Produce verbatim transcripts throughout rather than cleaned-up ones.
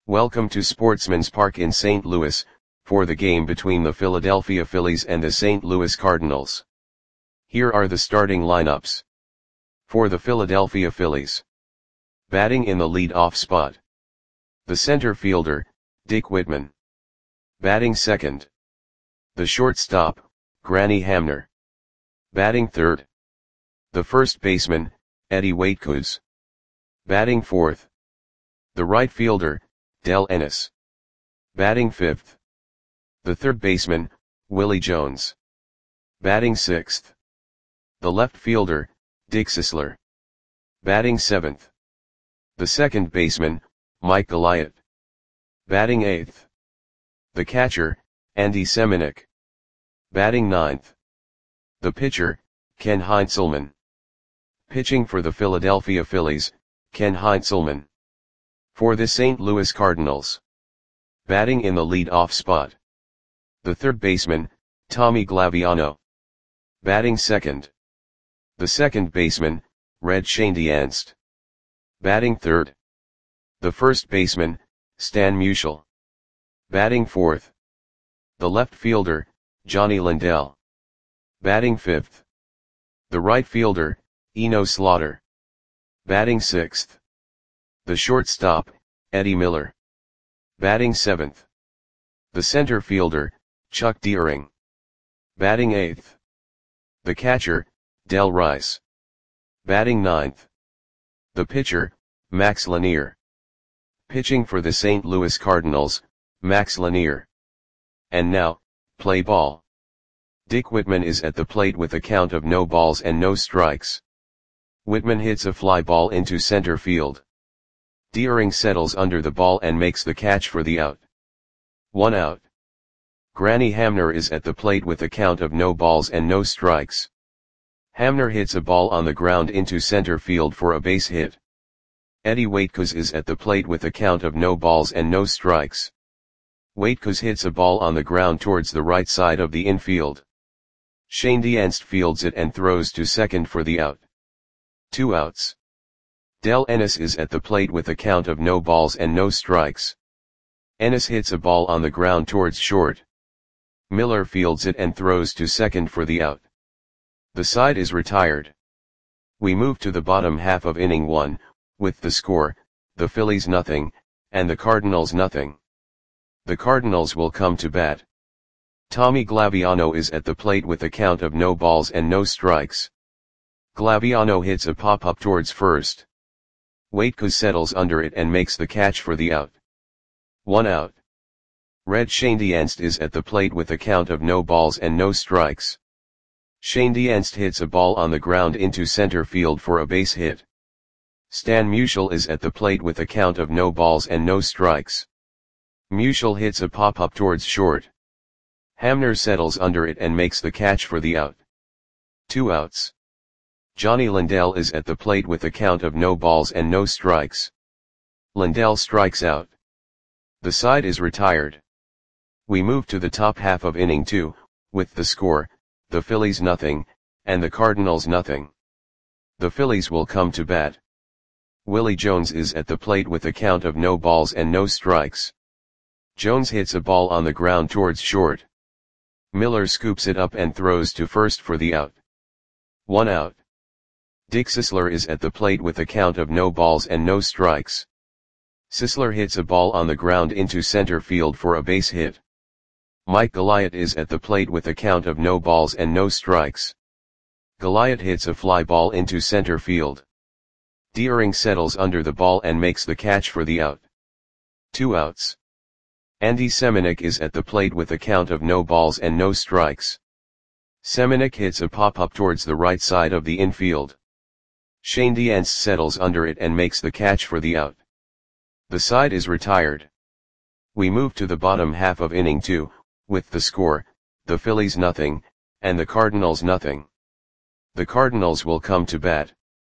Welcome to Sportsman's Park in Saint Louis, for the game between the Philadelphia Phillies and the Saint Louis Cardinals. Here are the starting lineups. For the Philadelphia Phillies. Batting in the lead-off spot. The center fielder, Dick Whitman. Batting second. The shortstop, Granny Hamner. Batting third. The first baseman, Eddie Waitkus. Batting fourth. The right fielder, Del Ennis. Batting fifth. The third baseman, Willie Jones. Batting sixth. The left fielder, Dick Sisler. Batting seventh. The second baseman, Mike Goliath. Batting eighth. The catcher, Andy Semenuk. Batting ninth. The pitcher, Ken Heinzelman. Pitching for the Philadelphia Phillies, Ken Heinzelman. For the Saint Louis Cardinals. Batting in the lead-off spot. The third baseman, Tommy Glaviano. Batting second. The second baseman, Red Schoendienst. Batting third. The first baseman, Stan Musial. Batting fourth. The left fielder, Johnny Lindell. Batting fifth. The right fielder, Eno Slaughter. Batting sixth. The shortstop, Eddie Miller. Batting seventh. The center fielder, Chuck Deering. Batting eighth. The catcher, Del Rice. Batting ninth. The pitcher, Max Lanier. Pitching for the Saint Louis Cardinals, Max Lanier. And now, play ball. Dick Whitman is at the plate with a count of no balls and no strikes. Whitman hits a fly ball into center field. Deering settles under the ball and makes the catch for the out. One out. Granny Hamner is at the plate with a count of no balls and no strikes. Hamner hits a ball on the ground into center field for a base hit. Eddie Waitkus is at the plate with a count of no balls and no strikes. Waitkus hits a ball on the ground towards the right side of the infield. Schoendienst fields it and throws to second for the out. Two outs. Del Ennis is at the plate with a count of no balls and no strikes. Ennis hits a ball on the ground towards short. Miller fields it and throws to second for the out. The side is retired. We move to the bottom half of inning one, with the score, the Phillies nothing, and the Cardinals nothing. The Cardinals will come to bat. Tommy Glaviano is at the plate with a count of no balls and no strikes. Glaviano hits a pop-up towards first. Waitkus settles under it and makes the catch for the out. One out. Red Schoendienst is at the plate with a count of no balls and no strikes. Schoendienst hits a ball on the ground into center field for a base hit. Stan Musial is at the plate with a count of no balls and no strikes. Musial hits a pop-up towards short. Hamner settles under it and makes the catch for the out. Two outs. Johnny Lindell is at the plate with a count of no balls and no strikes. Lindell strikes out. The side is retired. We move to the top half of inning two, with the score, the Phillies nothing, and the Cardinals nothing. The Phillies will come to bat. Willie Jones is at the plate with a count of no balls and no strikes. Jones hits a ball on the ground towards short. Miller scoops it up and throws to first for the out. One out. Dick Sisler is at the plate with a count of no balls and no strikes. Sisler hits a ball on the ground into center field for a base hit. Mike Goliath is at the plate with a count of no balls and no strikes. Goliath hits a fly ball into center field. Deering settles under the ball and makes the catch for the out. Two outs. Andy Semenuk is at the plate with a count of no balls and no strikes. Semenuk hits a pop-up towards the right side of the infield. Schoendienst settles under it and makes the catch for the out. The side is retired. We move to the bottom half of inning two, with the score, the Phillies nothing, and the Cardinals nothing. The Cardinals will come to bat.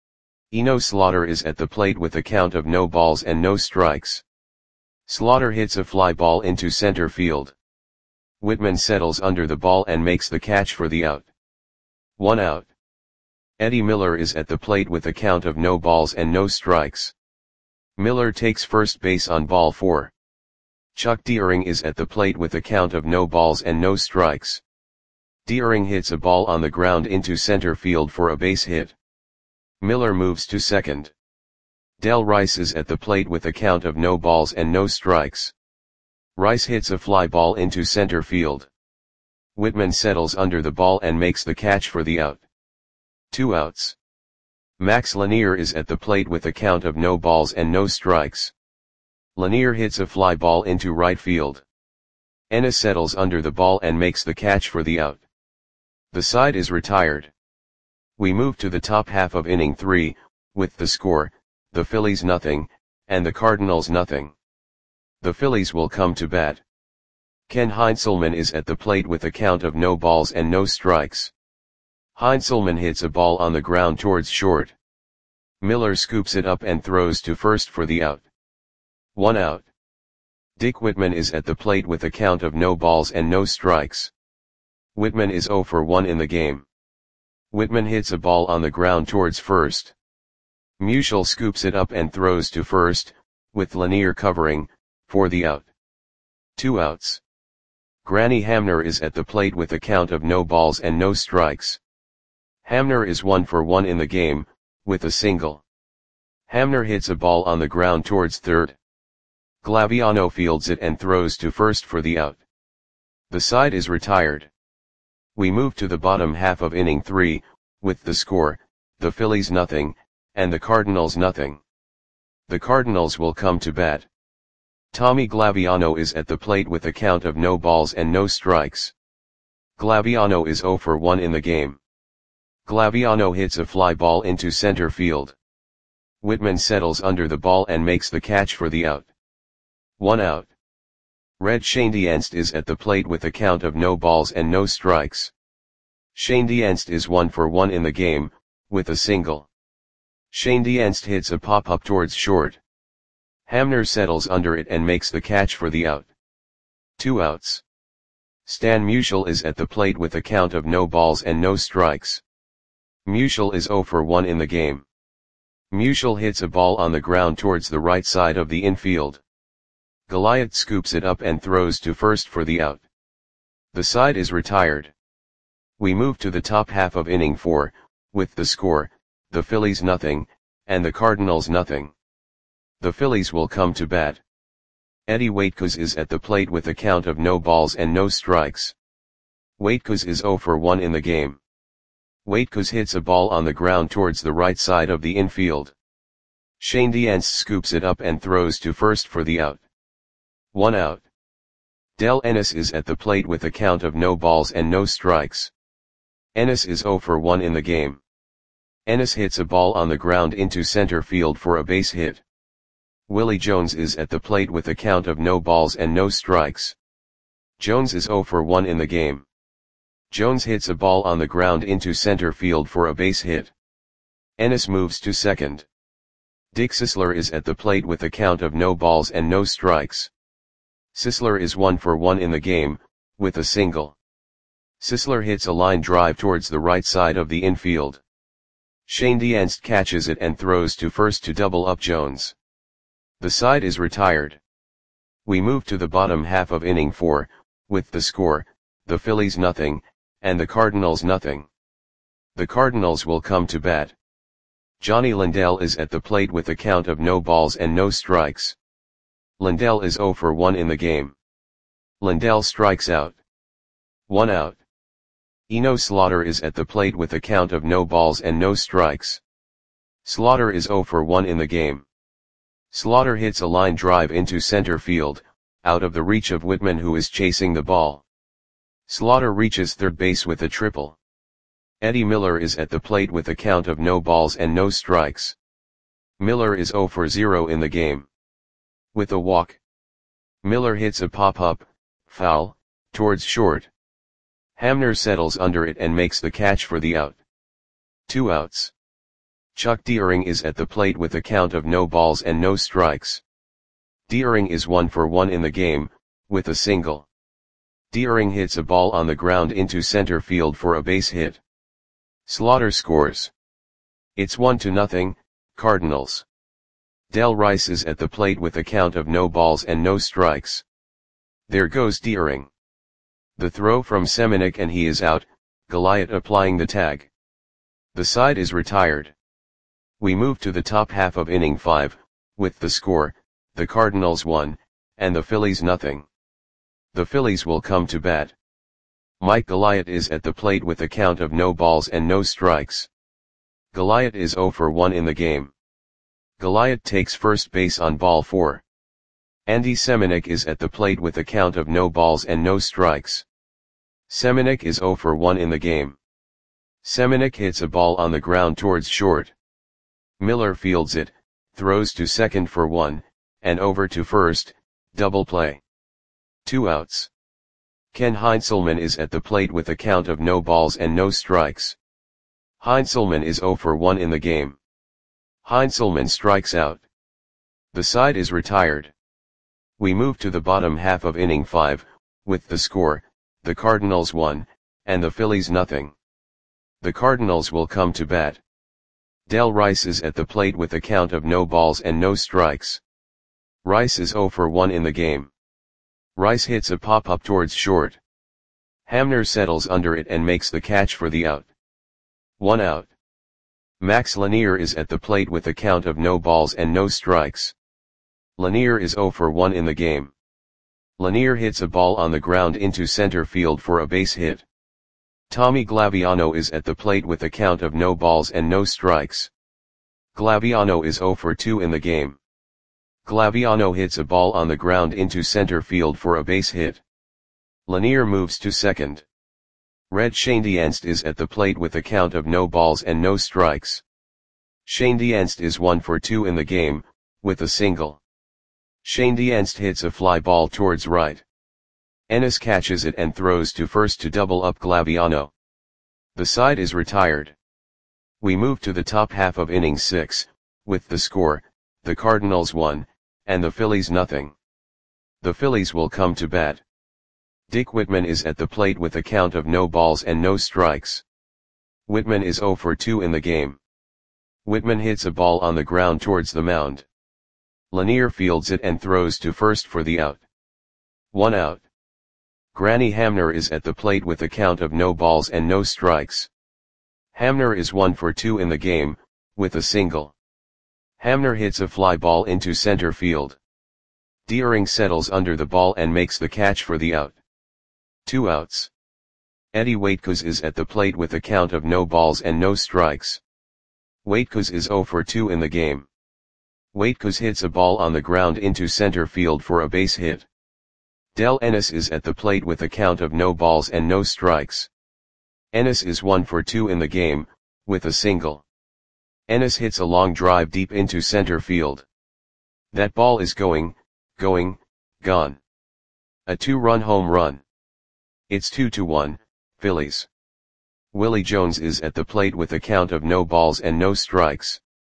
Eno Slaughter is at the plate with a count of no balls and no strikes. Slaughter hits a fly ball into center field. Whitman settles under the ball and makes the catch for the out. One out. Eddie Miller is at the plate with a count of no balls and no strikes. Miller takes first base on ball four. Chuck Deering is at the plate with a count of no balls and no strikes. Deering hits a ball on the ground into center field for a base hit. Miller moves to second. Del Rice is at the plate with a count of no balls and no strikes. Rice hits a fly ball into center field. Whitman settles under the ball and makes the catch for the out. Two outs. Max Lanier is at the plate with a count of no balls and no strikes. Lanier hits a fly ball into right field. Ennis settles under the ball and makes the catch for the out. The side is retired. We move to the top half of inning three, with the score, the Phillies nothing, and the Cardinals nothing. The Phillies will come to bat. Ken Heinzelman is at the plate with a count of no balls and no strikes. Heinzelman hits a ball on the ground towards short. Miller scoops it up and throws to first for the out. One out. Dick Whitman is at the plate with a count of no balls and no strikes. Whitman is oh for one in the game. Whitman hits a ball on the ground towards first. Musial scoops it up and throws to first, with Lanier covering, for the out. Two outs. Granny Hamner is at the plate with a count of no balls and no strikes. Hamner is one for one in the game, with a single. Hamner hits a ball on the ground towards third. Glaviano fields it and throws to first for the out. The side is retired. We move to the bottom half of inning three, with the score, the Phillies nothing, and the Cardinals nothing. The Cardinals will come to bat. Tommy Glaviano is at the plate with a count of no balls and no strikes. Glaviano is oh for one in the game. Glaviano hits a fly ball into center field. Whitman settles under the ball and makes the catch for the out. One out. Red Schoendienst is at the plate with a count of no balls and no strikes. Schoendienst is one for one in the game, with a single. Schoendienst hits a pop-up towards short. Hamner settles under it and makes the catch for the out. Two outs. Stan Musial is at the plate with a count of no balls and no strikes. Musial is oh for one in the game. Musial hits a ball on the ground towards the right side of the infield. Goliath scoops it up and throws to first for the out. The side is retired. We move to the top half of inning four, with the score, the Phillies nothing, and the Cardinals nothing. The Phillies will come to bat. Eddie Waitkos is at the plate with a count of no balls and no strikes. Waitkos is oh for one in the game. Waitkos hits a ball on the ground towards the right side of the infield. Schoendienst scoops it up and throws to first for the out. One out. Del Ennis is at the plate with a count of no balls and no strikes. Ennis is oh for one in the game. Ennis hits a ball on the ground into center field for a base hit. Willie Jones is at the plate with a count of no balls and no strikes. Jones is oh for one in the game. Jones hits a ball on the ground into center field for a base hit. Ennis moves to second. Dick Sisler is at the plate with a count of no balls and no strikes. Sisler is one for one in the game, with a single. Sisler hits a line drive towards the right side of the infield. Schoendienst catches it and throws to first to double up Jones. The side is retired. We move to the bottom half of inning four, with the score, the Phillies nothing, and the Cardinals nothing. The Cardinals will come to bat. Johnny Lindell is at the plate with a count of no balls and no strikes. Lindell is oh for one in the game. Lindell strikes out. One out. Eno Slaughter is at the plate with a count of no balls and no strikes. Slaughter is oh for one in the game. Slaughter hits a line drive into center field, out of the reach of Whitman who is chasing the ball. Slaughter reaches third base with a triple. Eddie Miller is at the plate with a count of no balls and no strikes. Miller is oh for zero in the game. With a walk. Miller hits a pop-up, foul, towards short. Hamner settles under it and makes the catch for the out. Two outs. Chuck Deering is at the plate with a count of no balls and no strikes. Deering is one for one in the game, with a single. Deering hits a ball on the ground into center field for a base hit. Slaughter scores. It's one to nothing, Cardinals. Del Rice is at the plate with a count of no balls and no strikes. There goes Deering. The throw from Semenuk and he is out, Goliath applying the tag. The side is retired. We move to the top half of inning five, with the score, the Cardinals one, and the Phillies nothing. The Phillies will come to bat. Mike Goliath is at the plate with a count of no balls and no strikes. Goliath is oh for one in the game. Goliath takes first base on ball four. Andy Semenuk is at the plate with a count of no balls and no strikes. Semenuk is oh for one in the game. Semenuk hits a ball on the ground towards short. Miller fields it, throws to second for one, and over to first, double play. Two outs. Ken Heinzelman is at the plate with a count of no balls and no strikes. Heinzelman is oh for one in the game. Heinzelman strikes out. The side is retired. We move to the bottom half of inning five, with the score, the Cardinals one, and the Phillies nothing. The Cardinals will come to bat. Del Rice is at the plate with a count of no balls and no strikes. Rice is oh for one in the game. Rice hits a pop-up towards short. Hamner settles under it and makes the catch for the out. One out. Max Lanier is at the plate with a count of no balls and no strikes. Lanier is oh for one in the game. Lanier hits a ball on the ground into center field for a base hit. Tommy Glaviano is at the plate with a count of no balls and no strikes. Glaviano is oh for two in the game. Glaviano hits a ball on the ground into center field for a base hit. Lanier moves to second. Red Schoendienst is at the plate with a count of no balls and no strikes. Schoendienst is one for two in the game, with a single. Schoendienst hits a fly ball towards right. Ennis catches it and throws to first to double up Glaviano. The side is retired. We move to the top half of inning six, with the score, the Cardinals one, and the Phillies nothing. The Phillies will come to bat. Dick Whitman is at the plate with a count of no balls and no strikes. Whitman is oh for two in the game. Whitman hits a ball on the ground towards the mound. Lanier fields it and throws to first for the out. One out. Granny Hamner is at the plate with a count of no balls and no strikes. Hamner is one for two in the game, with a single. Hamner hits a fly ball into center field. Deering settles under the ball and makes the catch for the out. Two outs. Eddie Waitkos is at the plate with a count of no balls and no strikes. Waitkos is oh for two in the game. Waitkos hits a ball on the ground into center field for a base hit. Del Ennis is at the plate with a count of no balls and no strikes. Ennis is one for two in the game, with a single. Ennis hits a long drive deep into center field. That ball is going, going, gone. A two-run home run. It's two to one, Phillies. Willie Jones is at the plate with a count of no balls and no strikes.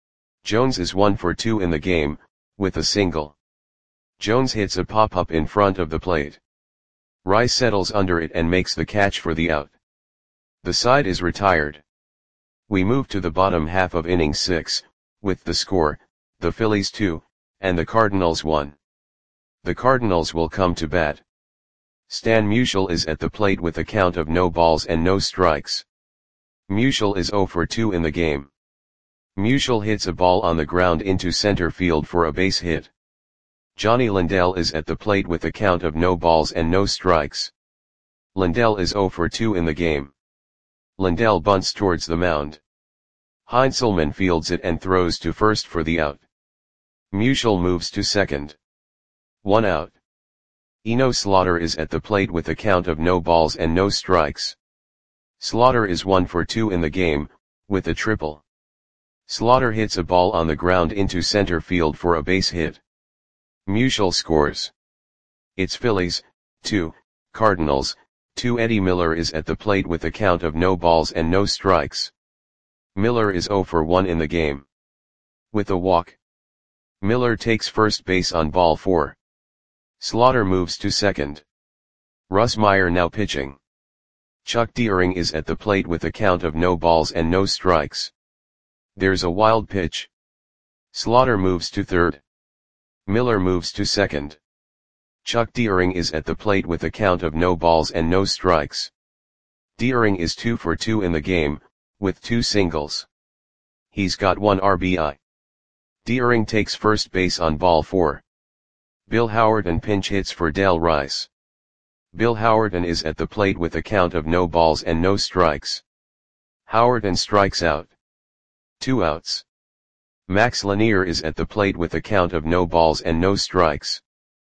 Jones is one for two in the game, with a single. Jones hits a pop-up in front of the plate. Rice settles under it and makes the catch for the out. The side is retired. We move to the bottom half of inning six, with the score, the Phillies two, and the Cardinals one. The Cardinals will come to bat. Stan Musial is at the plate with a count of no balls and no strikes. Musial is oh for two in the game. Musial hits a ball on the ground into center field for a base hit. Johnny Lindell is at the plate with a count of no balls and no strikes. Lindell is oh for two in the game. Lindell bunts towards the mound. Heinzelman fields it and throws to first for the out. Musial moves to second. One out. Eno Slaughter is at the plate with a count of no balls and no strikes. Slaughter is one for two in the game, with a triple. Slaughter hits a ball on the ground into center field for a base hit. Musial scores. It's Phillies, two, Cardinals, two. Eddie Miller is at the plate with a count of no balls and no strikes. Miller is oh for one in the game. With a walk. Miller takes first base on ball four. Slaughter moves to second. Russ Meyer now pitching. Chuck Deering is at the plate with a count of no balls and no strikes. There's a wild pitch. Slaughter moves to third. Miller moves to second. Chuck Deering is at the plate with a count of no balls and no strikes. Deering is two for two in the game, with two singles. He's got one R B I. Deering takes first base on ball four. Bill Howerton pinch hits for Del Rice. Bill Howerton is at the plate with a count of no balls and no strikes. Howerton strikes out. Two outs. Max Lanier is at the plate with a count of no balls and no strikes.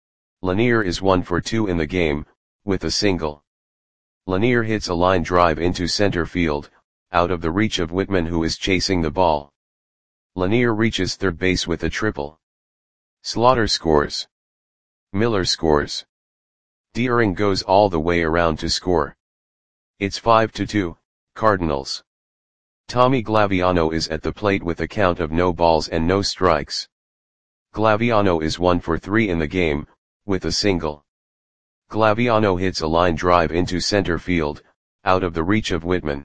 Lanier is one for two in the game, with a single. Lanier hits a line drive into center field, out of the reach of Whitman, who is chasing the ball. Lanier reaches third base with a triple. Slaughter scores. Miller scores. Deering goes all the way around to score. It's five to two, Cardinals. Tommy Glaviano is at the plate with a count of no balls and no strikes. Glaviano is one for three in the game, with a single. Glaviano hits a line drive into center field, out of the reach of Whitman.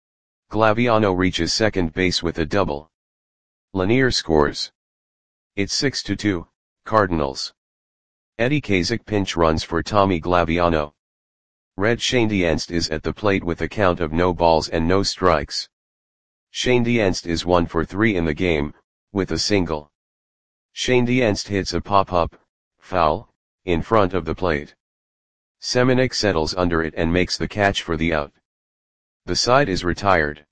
Glaviano reaches second base with a double. Lanier scores. It's six to two, Cardinals. Eddie Kazak pinch runs for Tommy Glaviano. Red Schoendienst is at the plate with a count of no balls and no strikes. Schoendienst is one for three in the game, with a single. Schoendienst hits a pop-up, foul, in front of the plate. Semenuk settles under it and makes the catch for the out. The side is retired.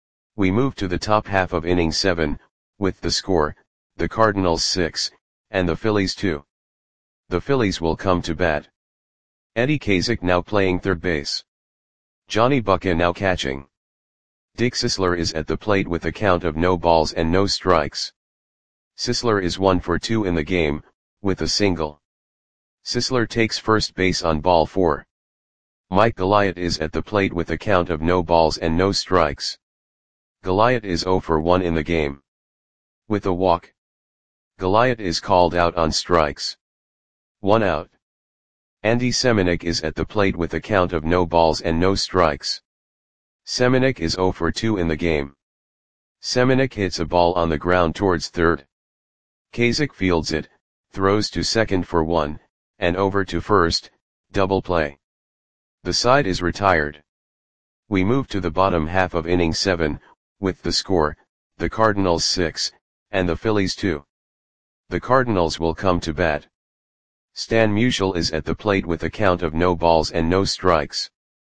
We move to the top half of inning seven, with the score, the Cardinals six, and the Phillies two. The Phillies will come to bat. Eddie Kazak now playing third base. Johnny Bucca now catching. Dick Sisler is at the plate with a count of no balls and no strikes. Sisler is one for two in the game, with a single. Sisler takes first base on ball four. Mike Goliath is at the plate with a count of no balls and no strikes. Goliath is zero for one in the game. With a walk. Goliath is called out on strikes. One out. Andy Semenuk is at the plate with a count of no balls and no strikes. Semenuk is zero for two in the game. Semenuk hits a ball on the ground towards third. Kazak fields it, throws to second for one, and over to first, double play. The side is retired. We move to the bottom half of inning seven, with the score, the Cardinals six, and the Phillies two. The Cardinals will come to bat. Stan Musial is at the plate with a count of no balls and no strikes.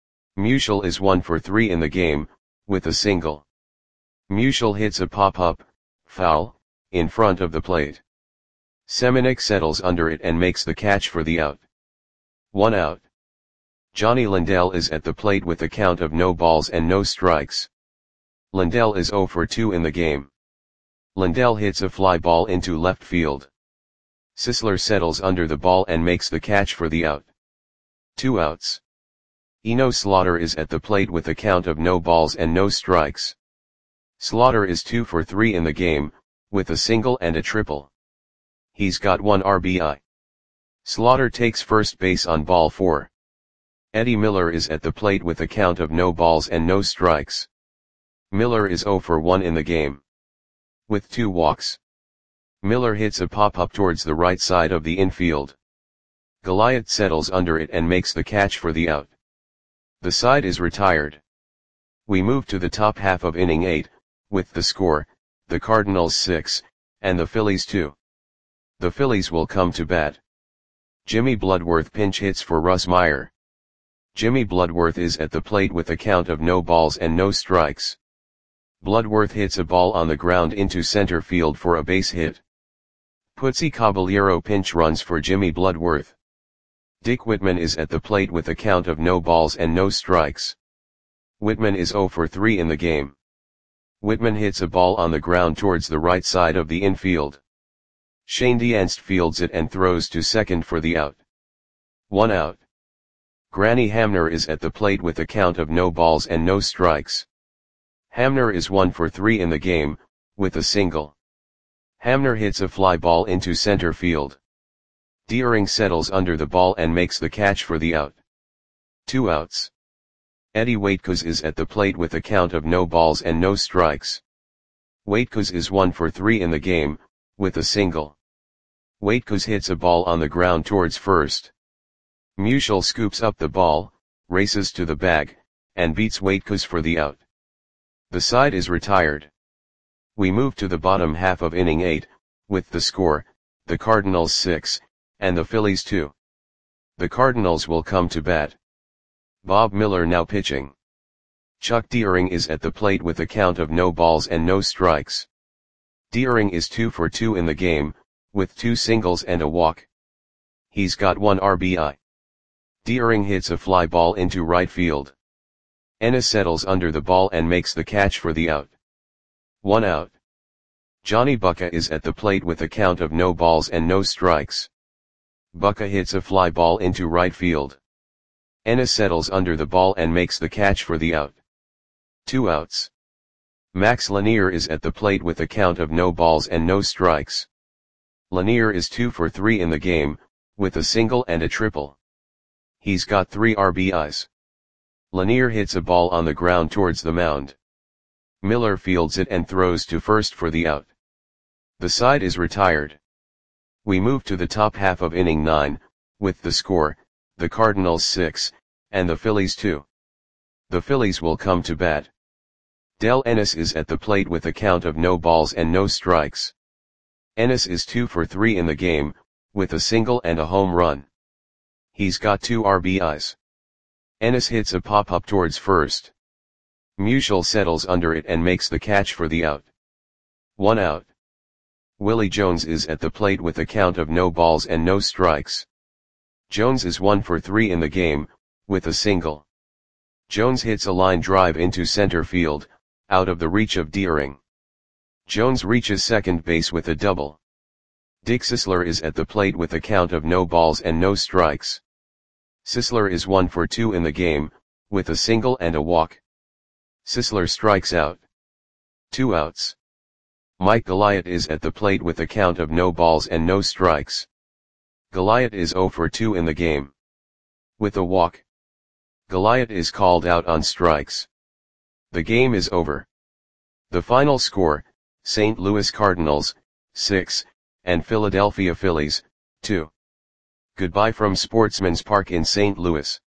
Musial is one for three in the game, with a single. Musial hits a pop-up, foul, in front of the plate. Semenuk settles under it and makes the catch for the out. One out. Johnny Lindell is at the plate with a count of no balls and no strikes. Lindell is zero for two in the game. Lindell hits a fly ball into left field. Sisler settles under the ball and makes the catch for the out. Two outs. Eno Slaughter is at the plate with a count of no balls and no strikes. Slaughter is two for three in the game, with a single and a triple. He's got one R B I. Slaughter takes first base on ball four. Eddie Miller is at the plate with a count of no balls and no strikes. Miller is zero for one in the game. With two walks. Miller hits a pop-up towards the right side of the infield. Goliath settles under it and makes the catch for the out. The side is retired. We move to the top half of inning eight, with the score, the Cardinals six, and the Phillies two. The Phillies will come to bat. Jimmy Bloodworth pinch hits for Russ Meyer. Jimmy Bloodworth is at the plate with a count of no balls and no strikes. Bloodworth hits a ball on the ground into center field for a base hit. Putzi Caballero pinch runs for Jimmy Bloodworth. Dick Whitman is at the plate with a count of no balls and no strikes. Whitman is zero for three in the game. Whitman hits a ball on the ground towards the right side of the infield. Schoendienst fields it and throws to second for the out. One out. Granny Hamner is at the plate with a count of no balls and no strikes. Hamner is one for three in the game, with a single. Hamner hits a fly ball into center field. Deering settles under the ball and makes the catch for the out. Two outs. Eddie Waitkos is at the plate with a count of no balls and no strikes. Waitkos is one for three in the game, with a single. Waitkus hits a ball on the ground towards first. Musial scoops up the ball, races to the bag, and beats Waitkus for the out. The side is retired. We move to the bottom half of inning eight, with the score, the Cardinals six, and the Phillies two. The Cardinals will come to bat. Bob Miller now pitching. Chuck Deering is at the plate with a count of no balls and no strikes. Deering is two for two in the game, with two singles and a walk. He's got one R B I. Deering hits a fly ball into right field. Ennis settles under the ball and makes the catch for the out. One out. Johnny Bucca is at the plate with a count of no balls and no strikes. Bucca hits a fly ball into right field. Ennis settles under the ball and makes the catch for the out. Two outs. Max Lanier is at the plate with a count of no balls and no strikes. Lanier is two for three in the game, with a single and a triple. He's got three R B Is. Lanier hits a ball on the ground towards the mound. Miller fields it and throws to first for the out. The side is retired. We move to the top half of inning nine, with the score, the Cardinals six, and the Phillies two. The Phillies will come to bat. Del Ennis is at the plate with a count of no balls and no strikes. Ennis is two for three in the game, with a single and a home run. He's got two R B Is. Ennis hits a pop-up towards first. Musial settles under it and makes the catch for the out. One out. Willie Jones is at the plate with a count of no balls and no strikes. Jones is one for three in the game, with a single. Jones hits a line drive into center field, out of the reach of Deering. Jones reaches second base with a double. Dick Sisler is at the plate with a count of no balls and no strikes. Sisler is one for two in the game, with a single and a walk. Sisler strikes out. Two outs. Mike Goliath is at the plate with a count of no balls and no strikes. Goliath is zero for two in the game. With a walk. Goliath is called out on strikes. The game is over. The final score, Saint Louis Cardinals, six, and Philadelphia Phillies, two. Goodbye from Sportsman's Park in Saint Louis.